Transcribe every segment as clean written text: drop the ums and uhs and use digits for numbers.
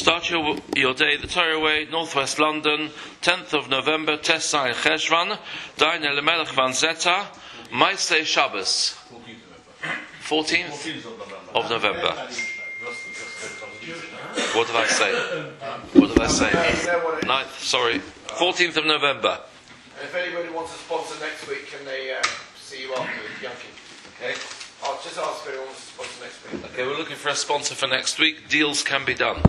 Start your day the Torah way, Northwest London, 10th of November, Tesai Cheshvan, Dain Elimelech Van Zeta, Maaseh Shabbos. 14th of November. What did I say? 9th, sorry. 14th of November. And if anybody wants a sponsor next week, can they see you afterwards, Yankee? Okay. I'll just ask if anyone wants a sponsor next week. Okay, we're looking for a sponsor for next week. Deals can be done.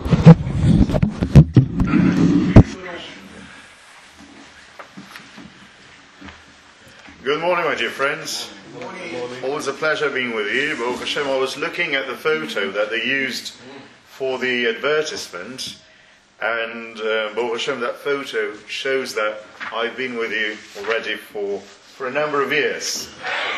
Good morning, my dear friends. Always a pleasure being with you. Baruch Hashem, I was looking at the photo that they used for the advertisement, and Baruch Hashem, that photo shows that I've been with you already for a number of years.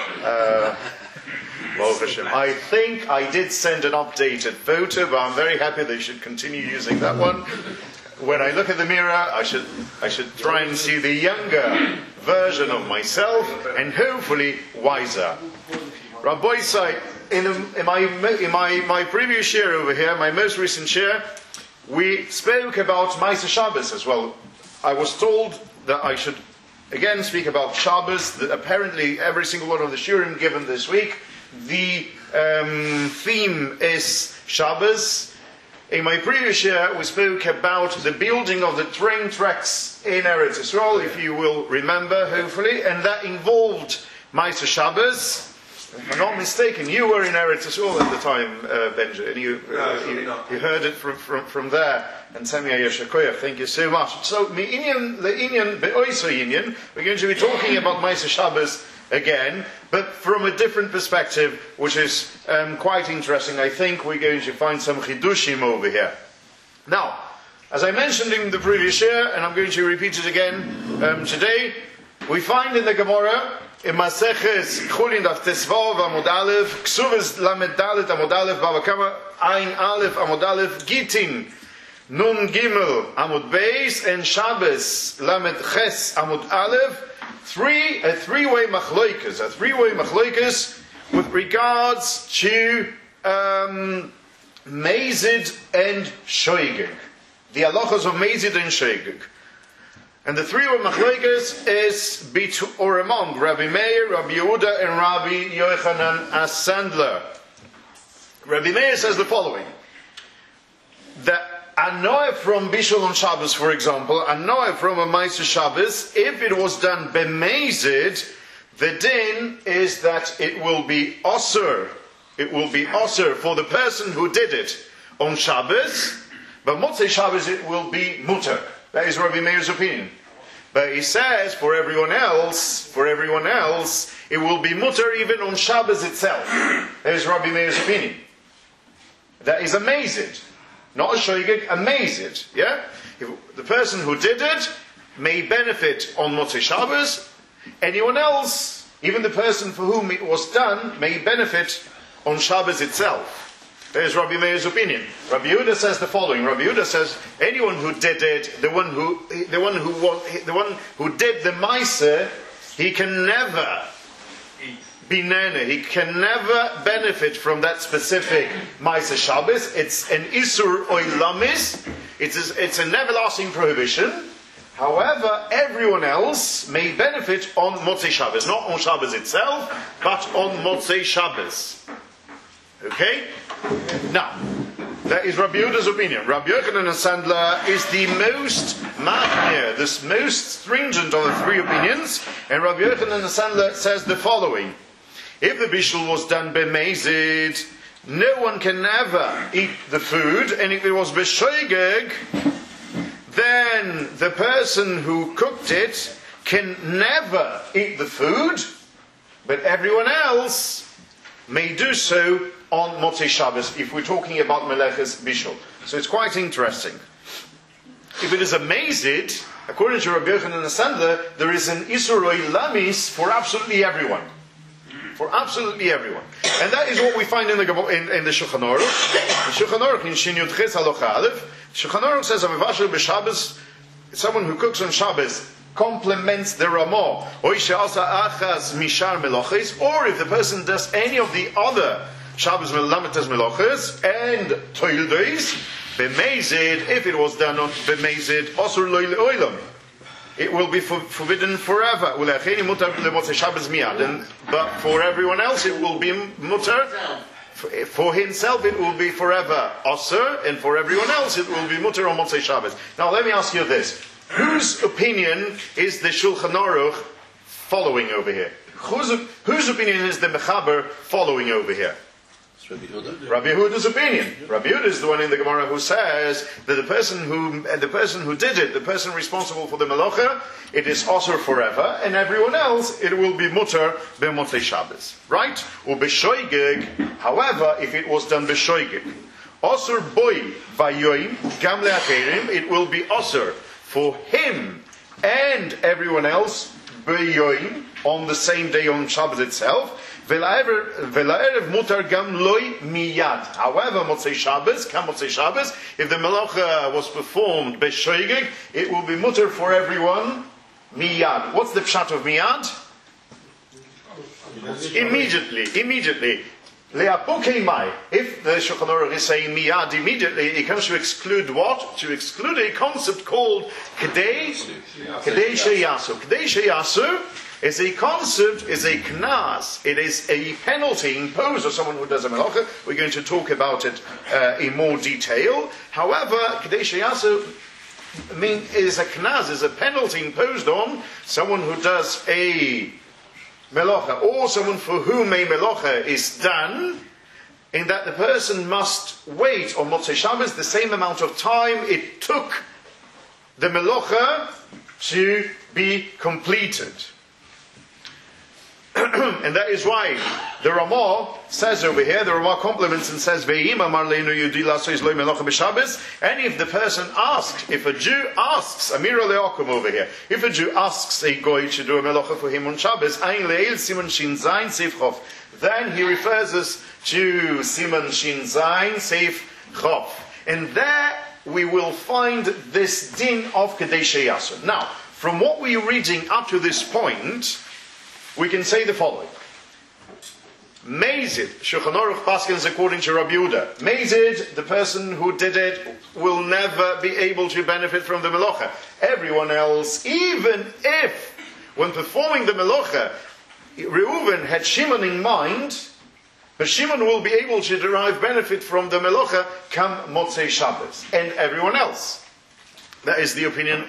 Baruch Hashem. I think I did send an updated photo, but I'm very happy they should continue using that one. When I look at the mirror, I should try and see the younger version of myself, and hopefully wiser. Rabbi Isai, in my previous year over here, my most recent year, we spoke about Maaseh Shabbos as well. I was told that I should again speak about Shabbos. That apparently every single one of the shurim given this week, the theme is Shabbos. In my previous year, we spoke about the building of the train tracks in Eretz Yisrael, if you will remember, hopefully, and that involved Maaseh Shabbos. If I'm not mistaken, you were in Eretz Yisrael at the time, Benji, and you heard it from there. And Samia Yeshakoyach, thank you so much. So, we're going to be talking about Maaseh Shabbos again, but from a different perspective, which is quite interesting. I think we're going to find some chidushim over here. Now, as I mentioned in the previous year, and I'm going to repeat it again today, we find in the Gemara, in Maseches Chulin Daf Tesvav Amud Aleph, Ksuvas Lamed Dalet Amud Aleph, Bava Kama Ein Aleph Amud Aleph, Gitin Nun Gimel Amud Beis, and Shabbos Lamed Ches Amud Aleph, a three-way machloikas with regards to Mezid and Shoigig, the halachos of Mezid and Shoigig. And the three-way machloikas is among Rabbi Meir, Rabbi Yehuda, and Rabbi Yochanan as Sandler. Rabbi Meir says the following: that Anoah from Bishul on Shabbos, for example, Anoah from a Maaseh Shabbos, if it was done b'mezid, the din is that it will be osur. It will be osur for the person who did it on Shabbos, but Motzei Shabbos it will be mutter. That is Rabbi Meir's opinion. But he says for everyone else, it will be mutter even on Shabbos itself. That is Rabbi Meir's opinion. That is amazing. Not a shoigig, a mezid, yeah? If the person who did it may benefit on Motzei Shabbos. Anyone else, even the person for whom it was done, may benefit on Shabbos itself. There's Rabbi Meir's opinion. Rabbi Yehuda says the following. Rabbi Yehuda says anyone who did it, the one who did the Maaseh, he can never he can never benefit from that specific Maaseh Shabbos. It's an Isur Oilamis. It's an everlasting prohibition. However, everyone else may benefit on Motzei Shabbos. Not on Shabbos itself, but on Motzei Shabbos. Okay? Now, that is Rabbi Yehuda's opinion. Rabbi Yochanan Sandler is the most machmir, the most stringent of the three opinions. And Rabbi Yochanan Sandler says the following: if the bishul was done b'mezid, no one can ever eat the food, and if it was b'shoigeg, then the person who cooked it can never eat the food, but everyone else may do so on Motzei Shabbos, if we're talking about Meleches Bishul. So it's quite interesting. If it is a mezid, according to Rabbi Yochanan Sandler, there is an Isur Lamis for absolutely everyone. For absolutely everyone. And that is what we find in the Shulchan Aruch. The Shulchan Aruch in Shin Yud Ches Halacha Aleph, Shulchan Aruch says, Avivashel b'Shabbos, someone who cooks on Shabbos complements the Ramah, or if the person does any of the other Shabbos Melamites Meloches and Toil days, B'mezid, if it was done on b'mezid, osur lo le'olam. It will be forbidden forever. But for everyone else, it will be mutar. For himself, it will be forever osur, and for everyone else, it will be mutar on Motzei Shabbos. Now, let me ask you this: whose opinion is the Shulchan Aruch following over here? Whose opinion is the Mechaber following over here? Rabbi Yehuda's opinion. Rabbi Yehuda is the one in the Gemara who says that the person who did it, the person responsible for the melacha, it is osur forever, and everyone else it will be mutar b'motzei Shabbos. Right? U'b'shoigeg. However, if it was done b'shoigeg, osur boy vayoim gam le'acherim, it will be osur for him and everyone else b'yoim on the same day on Shabbos itself. Vela'erev mutar gam loy miyad. However, Motzei Shabbos, if the melacha was performed b'shoigeg, it will be mutar for everyone miyad. What's the pshat of miyad? Immediately. Le'apukei mai. If the Shulchan Aruch is saying miyad immediately, it comes to exclude what? To exclude a concept called kedei sheyasu. Kedei sheyasu is a concept, is a knas. It is a penalty imposed on someone who does a melacha. We're going to talk about it in more detail. However, kedei sheyasu is a knas, is a penalty imposed on someone who does a melacha, or someone for whom a melacha is done, in that the person must wait on Motzei Shabbos the same amount of time it took the melacha to be completed. And that is why the Ramah says over here, the Ramah compliments and says, and if the person asks, if a Jew asks, Amira Leokum over here, if a Jew asks a Goy to do a melacha for him on Shabbos, then he refers us to Siman Shin Zayin Seif Chof. And there we will find this din of Kedei Sheyasu. Now, from what we're reading up to this point, we can say the following. Mezid, Shulchan Aruch paskins according to Rabbi Yehuda. Mezid, the person who did it, will never be able to benefit from the melacha. Everyone else, even if, when performing the melacha, Reuven had Shimon in mind, but Shimon will be able to derive benefit from the melacha come Motzei Shabbos, and everyone else. That is the opinion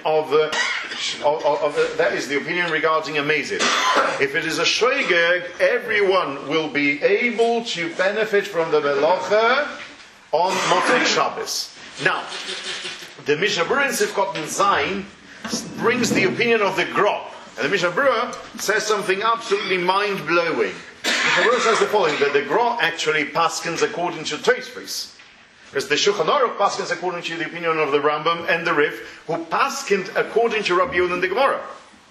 that is the opinion regarding a mezid. If it is a shoigeg, everyone will be able to benefit from the melacha on Motzei Shabbos. Now, the Mishnah Berurah in Sifkot Zayin brings the opinion of the Gra. And the Mishnah Berurah says something absolutely mind-blowing. The Mishnah Berurah says the following, that the Gra actually paskins according to Tosfos. Because the Shulchan Aruch paskins according to the opinion of the Rambam and the Rif, who paskind according to Rabbi Yehuda and the Gemara.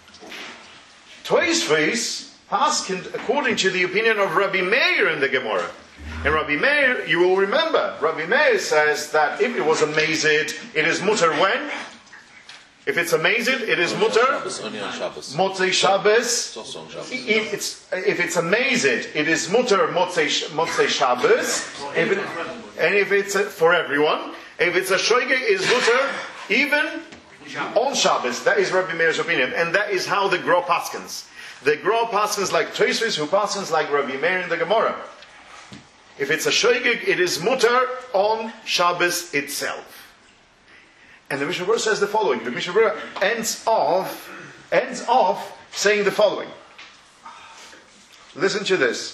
Tosfos paskind according to the opinion of Rabbi Meir in the Gemara. And Rabbi Meir, you will remember, Rabbi Meir says that if it was a mezid, it is mutar when? If it's a mezid, it is mutar Motzei Shabbos. If it's a mezid, it is mutar Motzei Shabbos. And if it's for everyone, if it's a shoigeg, it is mutar even on Shabbos. That is Rabbi Meir's opinion, and that is how the Gra paskins. The Gra paskins like Tosfos, who paskins like Rabbi Meir in the Gemara. If it's a shoigeg, it is mutar on Shabbos itself. And the Mishnah Berurah says the following. The Mishnah Berurah ends off saying the following. Listen to this.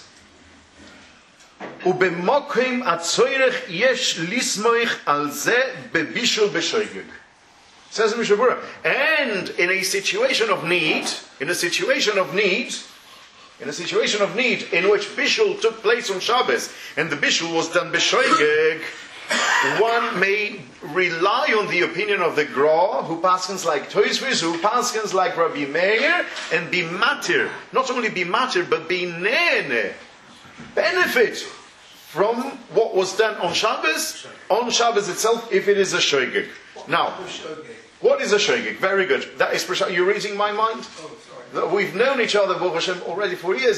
Ubemokim atzoyrech yesh lismoich al ze bebishul beshoigeg. Says the Mishnah Berurah. And in a situation of need, in which bishul took place on Shabbos, and the bishul was done beshoigeg, one may rely on the opinion of the Gra, who paskins like Tosfos, who paskins like Rabbi Meir, and be matir. Not only be matir, but be nene. Benefit from what was done on Shabbos itself, if it is a shoigeg. Now, what is a shoigeg? Very good. That is, you're reading my mind? We've known each other, Baruch Hashem, already for years.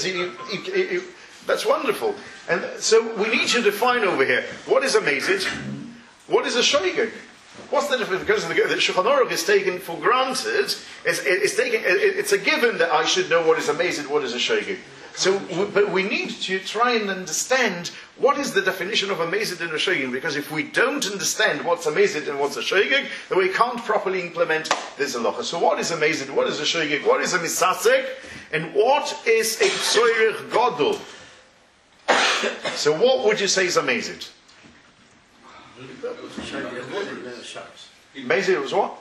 That's wonderful. And so we need to define over here, what is a mezid? What is a shoigig? What's the difference? Because the Shulchan Aruch is taken for granted. It's a given that I should know what is a mazid, what is a shoigig. So, but we need to try and understand what is the definition of a mazid and a shoigig, because if we don't understand what's a mazid and what's a shoigig, then we can't properly implement this halacha. So what is a mazid, what is a shoigig, what is a misasek, and what is a tzoyrich gadol? So what would you say is a mazid? Mazid was what?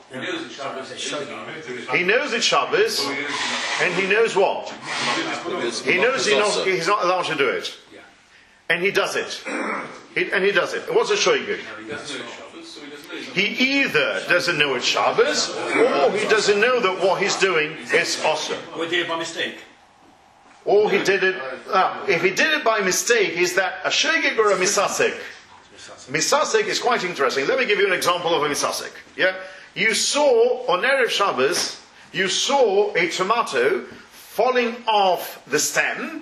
He knows it's Shabbos, and he knows what? He knows he's not allowed to do it. And he does it. He does it. What's a shoigig? He either doesn't know it's Shabbos, or he doesn't know that what he's doing is awesome. Or he did it by mistake. Or he did it... if he did it by mistake, is that a shoigig or a misasek? Misasek is quite interesting. Let me give you an example of a misasek. Yeah? You saw, on Erev Shabbos, you saw a tomato falling off the stem,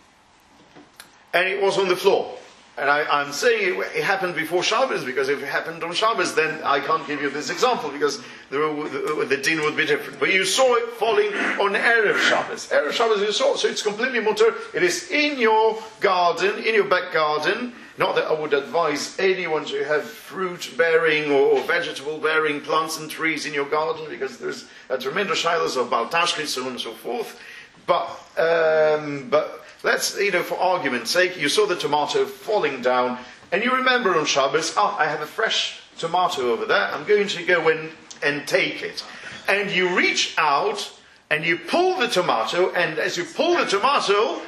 and it was on the floor. And I'm saying it happened before Shabbos, because if it happened on Shabbos, then I can't give you this example, because the din would be different. But you saw it falling on Erev Shabbos. Erev Shabbos you saw it, so it's completely mutter. It is in your garden, in your back garden. Not that I would advise anyone to have fruit-bearing or vegetable-bearing plants and trees in your garden, because there's a tremendous shilas of baltashki, so on and so forth. But let's, for argument's sake, you saw the tomato falling down, and you remember on Shabbos, I have a fresh tomato over there, I'm going to go and take it. And you reach out, and you pull the tomato, and as you pull the tomato,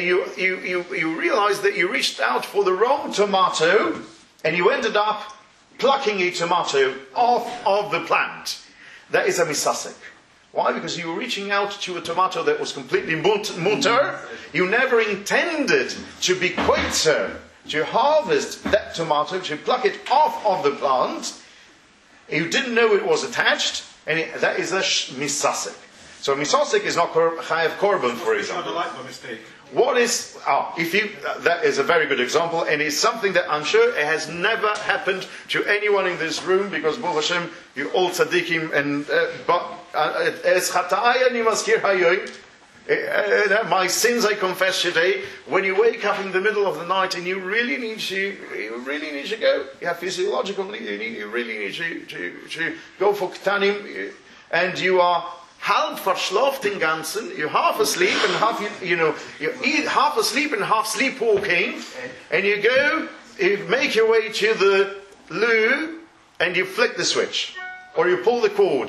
you realize that you reached out for the wrong tomato, and you ended up plucking a tomato off of the plant. That is a misasek. Why? Because you were reaching out to a tomato that was completely mutter. You never intended to be quater, to harvest that tomato, to pluck it off of the plant. You didn't know it was attached, and that is a misasek. So misasek is not chayav korban, for example. What is, that is a very good example, and it's something that I'm sure it has never happened to anyone in this room, because Baruch Hashem, you all tzaddikim, and, es chata'ai ani maskir hayoim, my sins I confess today. When you wake up in the middle of the night and you really need to go, you have physiological need, you really need to go for ktanim, and you are halb verschlaft den ganzen, you're half asleep and half, you're half asleep and half sleepwalking, and you make your way to the loo, and you flick the switch, or you pull the cord.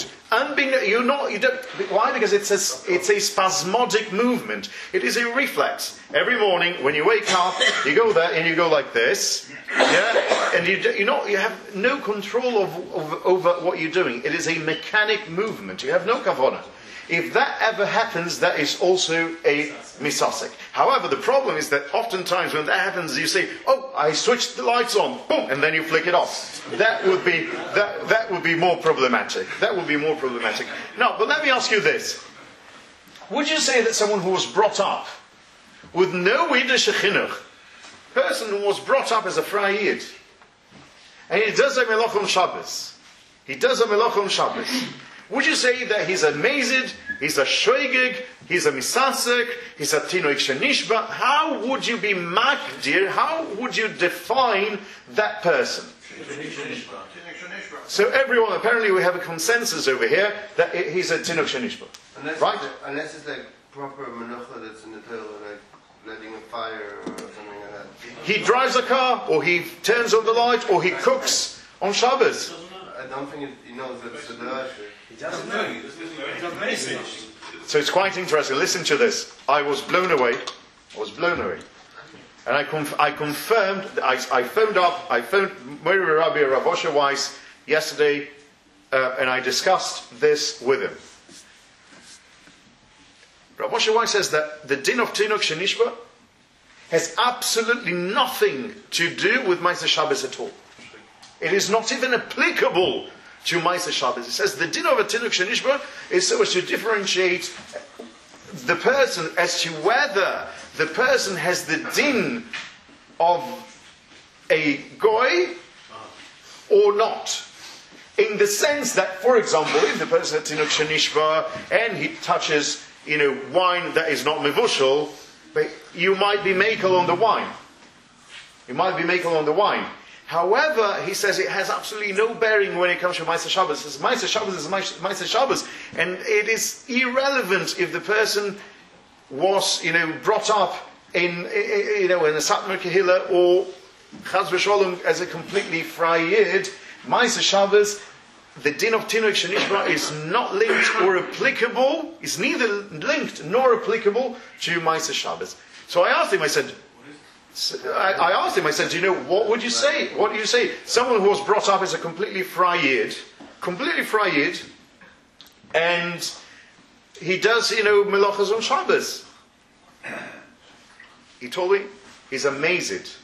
Why? Because it's a spasmodic movement. It is a reflex. Every morning when you wake up, you go there and you go like this, yeah, and you have no control over what you're doing. It is a mechanic movement. You have no kavanah. If that ever happens, that is also a misasek. However, the problem is that oftentimes when that happens, you say, I switched the lights on, boom, and then you flick it off. That would be more problematic. That would be more problematic. Now, but let me ask you this. Would you say that someone who was brought up with no Yiddish chinuch, person who was brought up as a Frei Yid, and he does a melach on Shabbos, would you say that he's a mazid, he's a shoigig, he's a misasek, he's a tinoik shenishba? How would you be magdir? How would you define that person? So everyone, apparently we have a consensus over here that he's a tinoik shenishba. Right? Unless it's like proper menucha that's in the Torah, like letting a fire or something like that. He drives a car, or he turns on the light, or he cooks on Shabbos. I don't think he knows that it's a drasha. He doesn't know. It's amazing. So it's quite interesting. Listen to this. I was blown away. And I confirmed, I phoned Mori Rabbi Rav Osher Weiss yesterday, and I discussed this with him. Rav Osher Weiss says that the din of Tinuk Shenishba has absolutely nothing to do with Ma'aseh Shabbos at all. It is not even applicable to Ma'aseh Shabbos. It says the din of a Tinuk Shenishba is so as to differentiate the person as to whether the person has the din of a goy or not. In the sense that, for example, if the person had tinuk shenishba and he touches, wine that is not mevushal, you might be makel on the wine. You might be makel on the wine. However, he says it has absolutely no bearing when it comes to Ma'aseh Shabbos. He says Ma'aseh Shabbos is Ma'aseh Shabbos, and it is irrelevant if the person was, brought up in a Satmar Kehillah or Chaz v'Sholom as a completely frei Yid. Ma'aseh Shabbos, the din of Tinuk Shenishba is not linked or applicable. It's neither linked nor applicable to Ma'aseh Shabbos. So I asked him. I said, what would you say? What do you say? Someone who was brought up as a completely frei Yid, and he does, melachas on Shabbos. He told me he's amazed.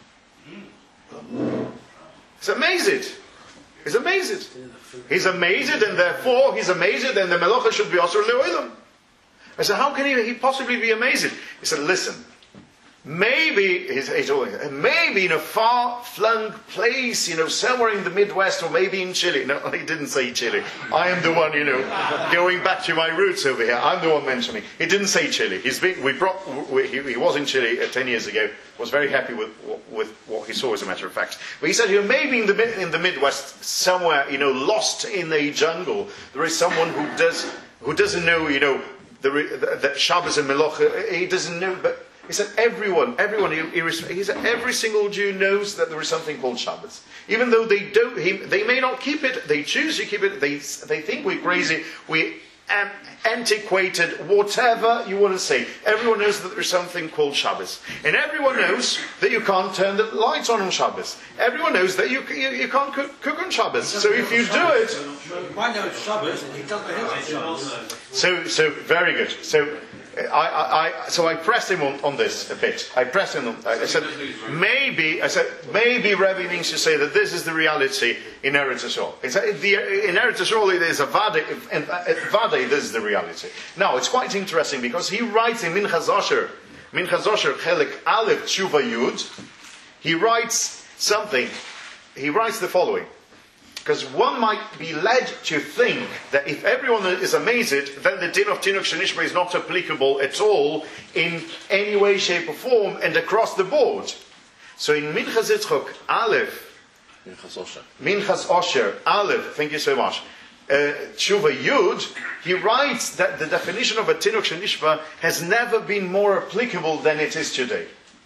He's amazed. He's amazed. He's amazed, and therefore he's amazed, and the melacha should be asur le'olam. I said, how can he possibly be amazed? He said, listen. Maybe in a far-flung place, somewhere in the Midwest, or maybe in Chile. No, he didn't say Chile. I am the one, going back to my roots over here. I'm the one mentioning. He didn't say Chile. He was in Chile 10 years ago. Was very happy with what he saw, as a matter of fact. But he said, maybe in the Midwest, somewhere, lost in a jungle, there is someone who doesn't know, that Shabbos and Melocha. He doesn't know, but. He said, everyone, he said, every single Jew knows that there is something called Shabbos. Even though they may not keep it, they choose to keep it, they think we're crazy, we're antiquated, whatever you want to say. Everyone knows that there's something called Shabbos. And everyone knows that you can't turn the lights on Shabbos. Everyone knows that you can't cook on Shabbos. So if you do it... You might know it's Shabbos, and he doesn't know it's Shabbos. So very good. So I pressed him on this a bit. I pressed him on. I said maybe Rebbe means to say that this is the reality in Eretz Yisrael. In Eretz Yisrael it is a vade, and vade this is the reality. Now it's quite interesting because he writes in Minchas Osher Chelik Aleph Tshuva Yud. He writes something. He writes the following. Because one might be led to think that if everyone is amazed, then the din of Tinuk Shenishba is not applicable at all in any way, shape or form and across the board. So in Minchas Yitzchok Aleph, Minchas Osher Aleph, thank you so much, Tshuva Yud, he writes that the definition of a Tinuk Shenishba has never been more applicable than it is today.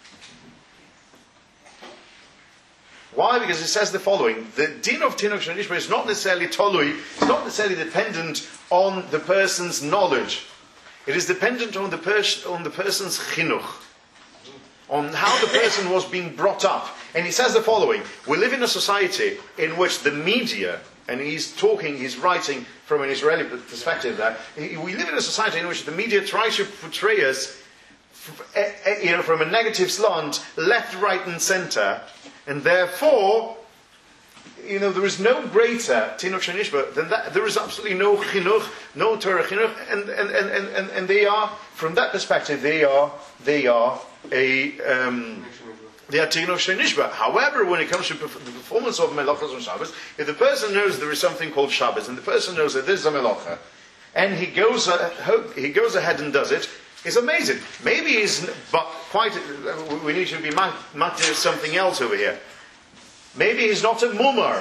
Why? Because it says the following: the din of Tinuk Shenishba is not necessarily tolui, it's not necessarily dependent on the person's knowledge. It is dependent on the person's chinuch, on how the person was being brought up. And he says the following: we live in a society in which the media, and he's writing from an Israeli perspective there, we live in a society in which the media tries to portray us from a negative slant, left, right and centre. And therefore, there is no greater Tinuk Shenishba than that. There is absolutely no chinuch, no Torah chinuch, and they are, from that perspective, they are Tinuk Shenishba. However, when it comes to the performance of melachas on Shabbos, if the person knows there is something called Shabbos, and the person knows that this is a melacha, and he goes ahead and does it, it's amazing. Maybe we need to be matir something else over here. Maybe he's not a mumar.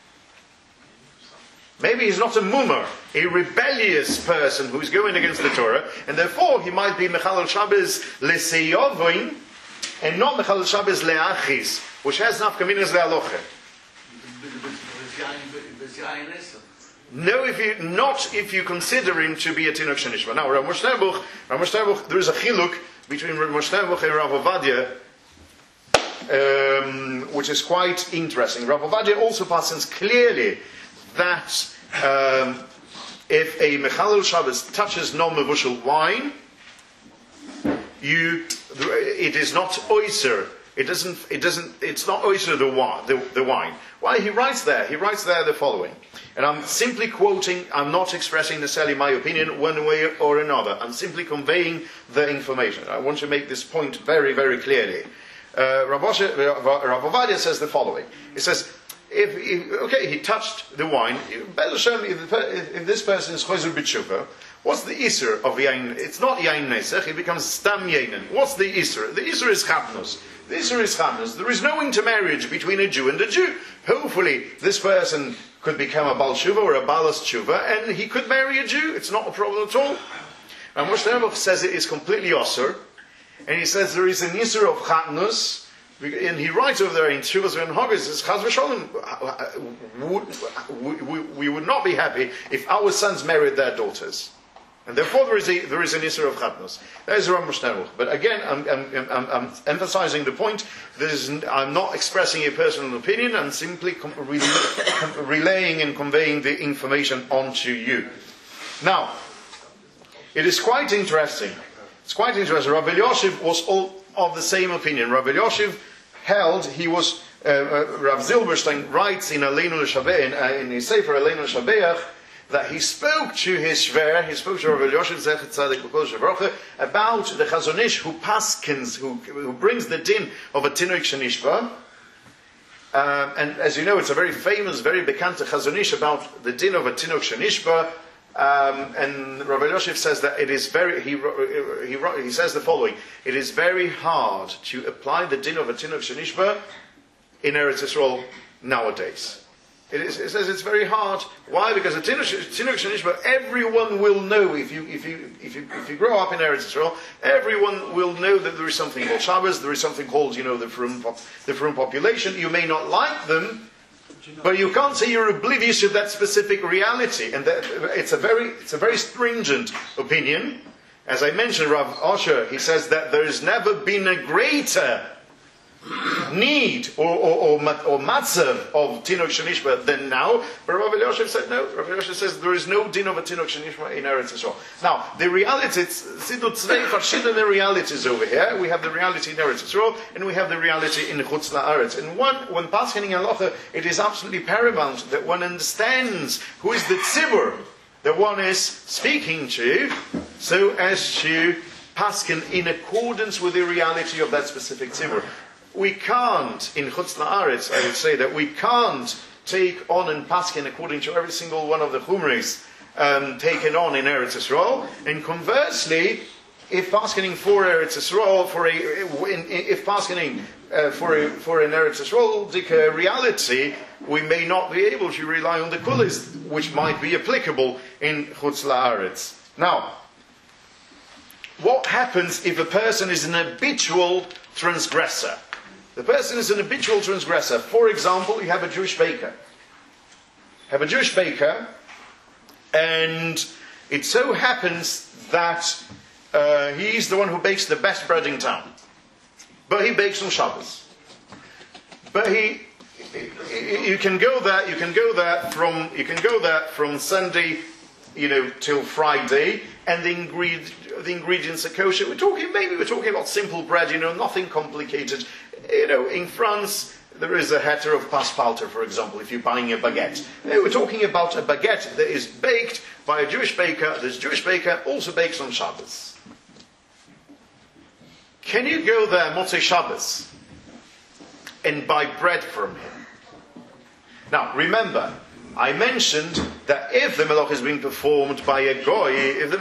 Maybe he's not a mumar, a rebellious person who's going against the Torah, and therefore he might be mechalel Shabbos leseyovoin, and not mechalel Shabbos leachis, which has nafkaminas lealoche. No, if you consider him to be a Tinuk Shenishba. Now, Rav Moshe Terbuch, there is a chiluk between Rav Moshe Terbuch and Rav Ovadia, which is quite interesting. Rav Ovadia also passes clearly that if a Mechalel Shabbos touches non-mevushal wine, it is not oiser. It's not oiser the wine. Why? He writes there the following. And I'm simply quoting, I'm not expressing necessarily my opinion one way or another. I'm simply conveying the information. I want to make this point very, very clearly. Rav Ovadia says the following. He says, if he touched the wine, better show me if this person is chozer b'tshuva, what's the isur of yain? It's not yain nesech, it becomes stam yainin. What's the isur? The isur is chatnus. The isur is chatnus. There is no intermarriage between a Jew and a Jew. Hopefully, this person could become a bal tshuva or a balas tshuva, and he could marry a Jew. It's not a problem at all. And Moshe Rabbeinu says it is completely osur, and he says there is an isur of chatnus. And he writes over there in Tshuvas and Haggai, says, Chaz v'sholem, we would not be happy if our sons married their daughters. And therefore there is an Isser of Chatnos. That is Ram Moshe. But again, I'm emphasizing the point, I'm not expressing a personal opinion, I'm simply relaying and conveying the information onto you. Now, it is quite interesting. It's quite interesting. Rabbi Elyashiv was all of the same opinion. Rabbi Elyashiv held, he was, Rav Zilberstein writes in Aleinu L'Shabeach, in his Sefer Aleinu L'Shabeach, that he spoke to his Shver, he spoke to Rabbi Elyashiv Zechet Tzaddik B'Kodesh V'Baruch about the Chazon Ish who paskins, who brings the din of a Tinok Shenishba. And as you know, it's a very famous, very bekannte Chazon Ish about the din of a Tinok Shenishba. And Rabbi Elyashiv says that it is very. He says the following: it is very hard to apply the din of a tinok shenishba in Eretz Yisrael nowadays. It says it's very hard. Why? Because a tinok shenishba, everyone will know. If you grow up in Eretz Yisrael, everyone will know that there is something called Shabbos. There is something called the Frum population. You may not like them. But you can't say you're oblivious to that specific reality, and it's a very stringent opinion. As I mentioned, Rav Osher, he says that there has never been a greater need or matzav of Tinok Shenishba than now. But Rav Elyashiv said no. Rav Elyashiv says there is no din of a Tinok Shenishba in Eretz Yisrael. Now, the reality, it's tzvei verschiedene realities over here. We have the reality in Eretz Yisrael, and we have the reality in Chutz La'aretz. And when paskening halacha, it is absolutely paramount that one understands who is the tzibur that one is speaking to, so as to pasken in accordance with the reality of that specific tzibur. We can't, in Chutz La'aretz, I would say that we can't take on and paskin according to every single one of the chumris taken on in Eretz Yisrael. And conversely, if paskening for Eretz Yisrael, if paskening for an Eretz Yisrael reality, we may not be able to rely on the kulis, which might be applicable in Chutz La'aretz. Now, what happens if a person is an habitual transgressor? The person is an habitual transgressor. For example, you have a Jewish baker. And it so happens that he's the one who bakes the best bread in town. But he bakes on Shabbos. But you can go there from Sunday, till Friday, and the ingredients are kosher. We're talking about simple bread, nothing complicated. In France, there is a heter of paspalter, for example, if you're buying a baguette. We're talking about a baguette that is baked by a Jewish baker. This Jewish baker also bakes on Shabbos. Can you go there, Motzei Shabbos, and buy bread from him? Now, remember, I mentioned that if the melacha is being performed by a goy,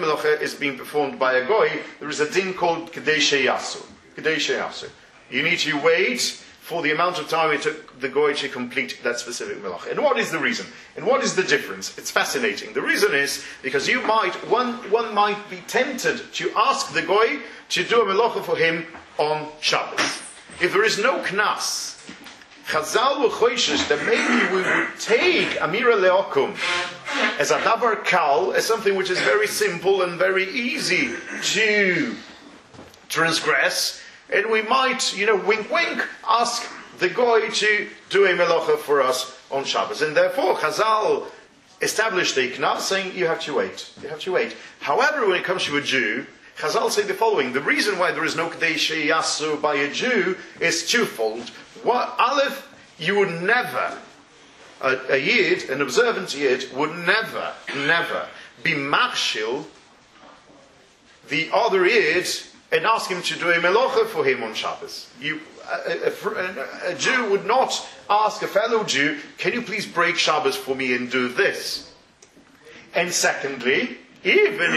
there is a din called Kedei Sheyasu. You need to wait for the amount of time it took the goy to complete that specific melacha. And what is the reason? And what is the difference? It's fascinating. The reason is because one might be tempted to ask the goy to do a melacha for him on Shabbos. If there is no knas, Chazal were choishes that maybe we would take Amira Leokum as a davar kal, as something which is very simple and very easy to transgress, and we might, wink wink, ask the goy to do a melacha for us on Shabbos. And therefore Chazal established a knas saying you have to wait. However, when it comes to a Jew, Chazal say the following: the reason why there is no Kedei Sheyasu by a Jew is twofold. Aleph, you would never, a Yid, an observant Yid, would never be machshil the other Yid and ask him to do a melacha for him on Shabbos. a Jew would not ask a fellow Jew, can you please break Shabbos for me and do this? And secondly, even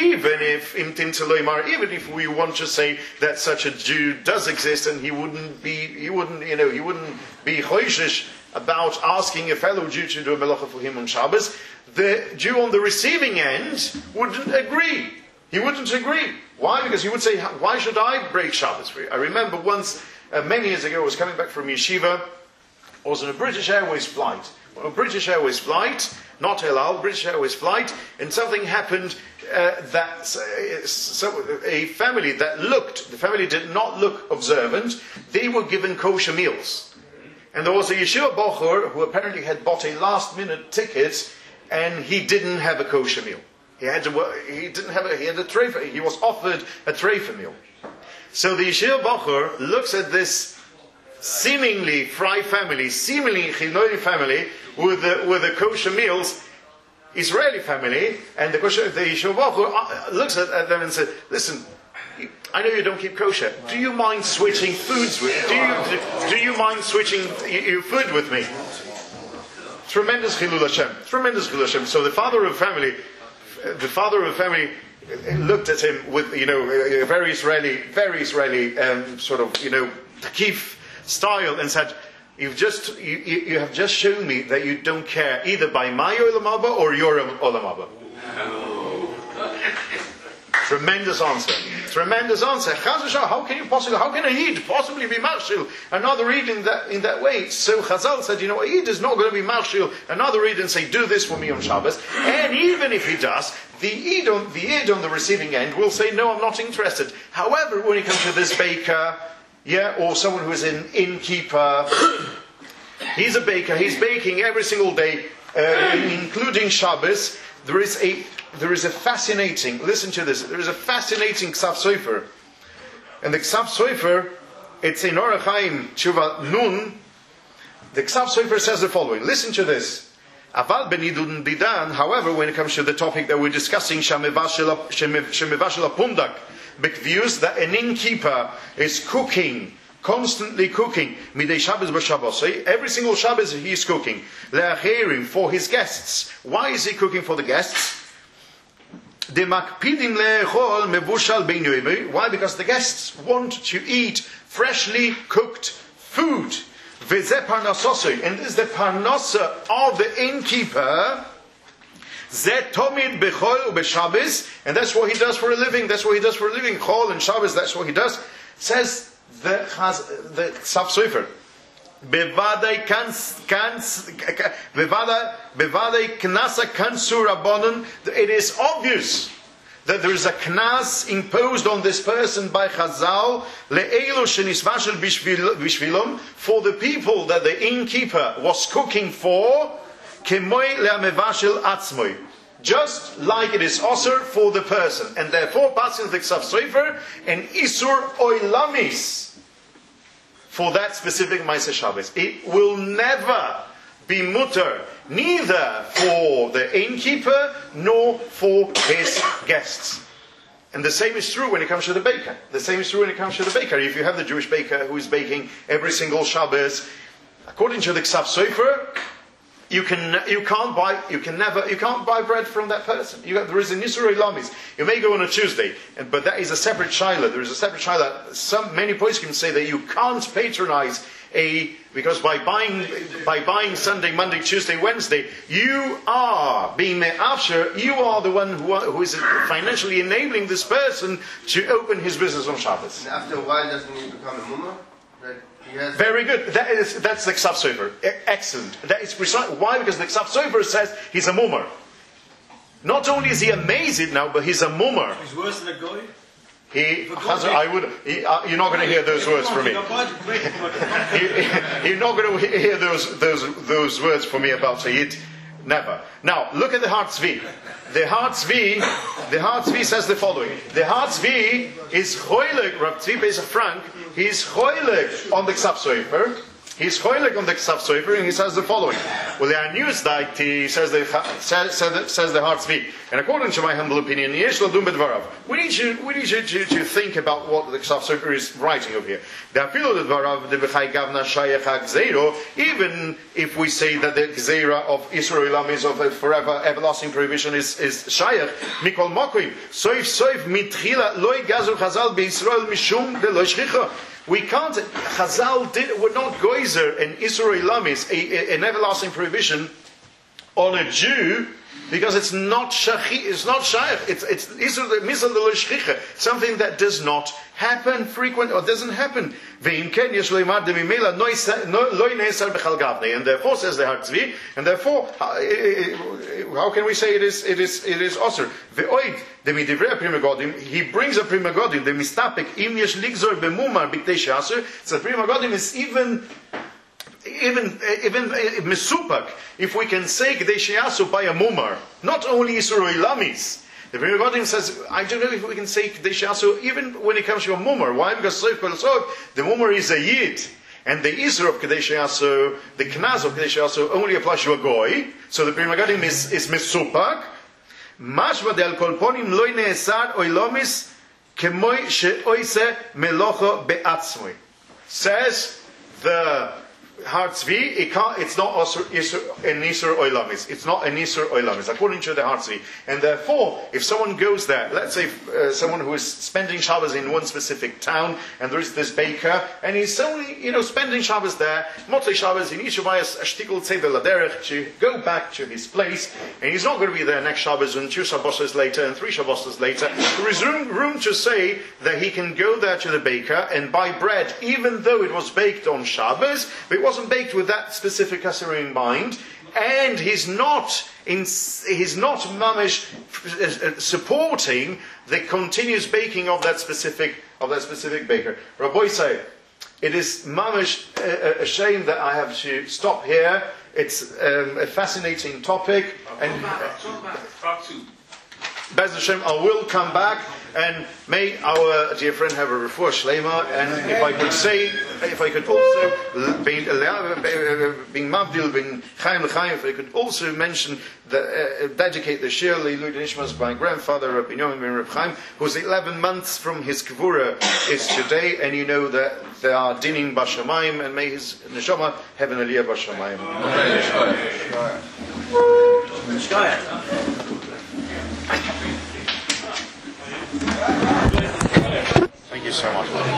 if we want to say that such a Jew does exist and he wouldn't be choishish about asking a fellow Jew to do a melacha for him on Shabbos, the Jew on the receiving end wouldn't agree. He wouldn't agree. Why? Because he would say, why should I break Shabbos for you? I remember once, many years ago, I was coming back from yeshiva. I was on a British Airways flight. Not halal, British Airways flight, and something happened that a family the family did not look observant, they were given kosher meals. And there was a yeshiva bocher who apparently had bought a last-minute ticket, and he didn't have a kosher meal. He had a treifa. He was offered a treifa meal. So the yeshiva bocher looks at this seemingly fry family, seemingly Chinoni family with the kosher meals, Israeli family, and the yeshiva bocher looks at them and says, "Listen, I know you don't keep kosher. Do you mind switching foods with? Do you mind switching your food with me?" Tremendous chilul Hashem. Tremendous chilul Hashem. So the father of the family looked at him with a very Israeli sort of takif style and said, you have just shown me that you don't care either by my olam haba or your olam haba. Tremendous answer. How can a Yid possibly be marshal another Yid in that way? So Chazal said, a Yid is not going to be marshal another Yid and say, do this for me on Shabbos. And even if he does, the Yid on the receiving end will say, no, I'm not interested. However, when it comes to this baker, or someone who is an innkeeper, he's a baker, he's baking every single day, including Shabbos. There is a fascinating, listen to this, there is a fascinating Ksav Sofer. And the Ksav Sofer, it's in Orach Chaim Tshuva Nun. The Ksav Sofer says the following, listen to this. Aval benidun didan, however, when it comes to the topic that we're discussing, Shemevashel Pundak, views that an innkeeper is cooking, constantly cooking, midei Shabbos b'Shabbos. Every single Shabbos he is cooking. Le'acherim, for his guests. Why is he cooking for the guests? Why? Because the guests want to eat freshly cooked food. And this is the parnasa of the innkeeper. And that's what he does for a living. Chol and Shabbos, that's what he does. Says the Ksav Sofer. Bevadai knasa kansu rabbanon. It is obvious that there is a knas imposed on this person by Chazal le'elu shenisvashel bishvilom, for the people that the innkeeper was cooking for, kemoi le'amevashel atzmoi, just like it is osur for the person, and therefore passing the Ksav Sofer and isur oilamis for that specific Maaseh Shabbos. It will never be mutter, neither for the innkeeper nor for his guests. And the same is true when it comes to the baker. If you have the Jewish baker who is baking every single Shabbos, according to the Ksav Sofer, you can't buy bread from that person. There is an Yisur Lamis. You may go on a Tuesday, but that is a separate shaila. There is a separate shaila. Many poskim say that you can't patronize because by buying Sunday, Monday, Tuesday, Wednesday, you are being me'afsher. You are the one who is financially enabling this person to open his business on Shabbos. And after a while, doesn't he become a mumma? Very good. That's the Ksav Sofer. Excellent. That is precise. Why? Because the Ksav Sofer says he's a mummer. Not only is he amazing now, but he's a mummer. He's worse than a goy. You're not going to hear those words from me. You're not going to hear those words from me about Sayyid. Never. Now, look at the Har Tzvi. The Har Tzvi says the following. The Har Tzvi is choileg, Rav Tzvi Beis Frank, he's choileg on the Ksav Sofer, He's choilek on the Ksav Sofer, and he says the following. Well, there are news that he says the Har Tzvi. And according to my humble opinion, we need you to think about what the Ksav Sofer is writing over here. Even if we say that the Gzeira of Israel is of a forever, everlasting prohibition is Shayach, Mikol Mokoim, Soif Mitchila Loi Gazu Chazal Be'Israel Mishum De Lo Shchicha. We can't, Chazal would not goizer an Israel Lamis, an everlasting prohibition on a Jew, because it's not shaykh, it's Israel Misal de lo shchicha, something that does not happen frequent or doesn't happen. And therefore, says the Har Tzvi, and therefore, how can we say it is osir? He brings a Prima Godim, the mistapik im yesh ligzor b'mumar b'ktei she'asur. So Prima Godim is even mesupak, if we can say K'dei She'asu by a mumar, not only Israelamis. The Prima Godim says, I don't know if we can say K'dei She'asu even when it comes to a mumar. Why? Because the mumar is a yid. And the Isra of K'dei She'asu, the Knaz of K'dei She'asu only applies to a goy. So the Prima Godim is mesupak. Mashma del kolponim loy ne'esar oilomis kemoi she'oise melocho be'atzmui. Says the Har Tzvi, it's not an Isur Oilamis. It's not an Isur Oilamis, according to the Har Tzvi. And therefore, if someone goes there, let's say someone who is spending Shabbos in one specific town, and there is this baker, and he's only, spending Shabbos there, Motzei Shabbos, he needs to buy a shtickle tzedel laderech to go back to his place, and he's not going to be there next Shabbos, and 2 Shabbos later, and 3 Shabbos later. There is room to say that he can go there to the baker and buy bread, even though it was baked on Shabbos, but it wasn't baked with that specific kasser in mind, and he's not mamish supporting the continuous baking of that specific baker. Rabbi say, it is mamish a shame that I have to stop here. It's a fascinating topic, and Bez Hashem, I will come back, and may our dear friend have a refuah shleima. And if I could also being mavdil bin chaim l'chaim, if I could also mention dedicate the shir Leilui Nishmas by grandfather Rabbi Yomi ben Reb Chaim, who's 11 months from his kavura is today, and you know that they are dinim bashamayim, and may his neshama have an aliyah bashamayim. Thank you so much.